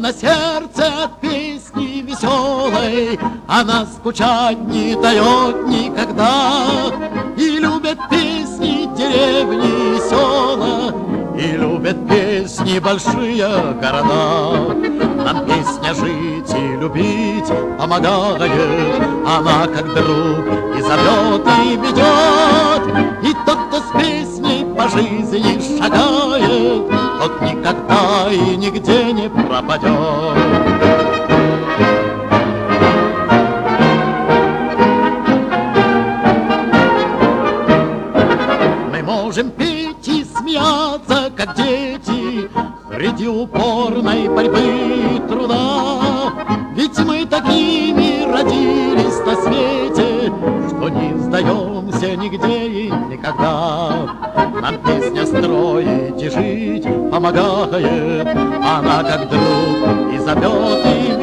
на сердце от песни веселой, она скучать не дает никогда. И любят песни деревни и села, и любят песни большие города. Нам песня жить и любить помогает, она как друг и зовет, и ведет. И тот, кто с песней по жизни шагает, тот никогда и нигде не пропадет. Мы можем петь и смеяться, как дети, среди упорной борьбы и труда. Ведь мы такими родились на свете, что не сдаемся нигде и никогда. Нам песня строить и жить помогает, она как друг и зовет, и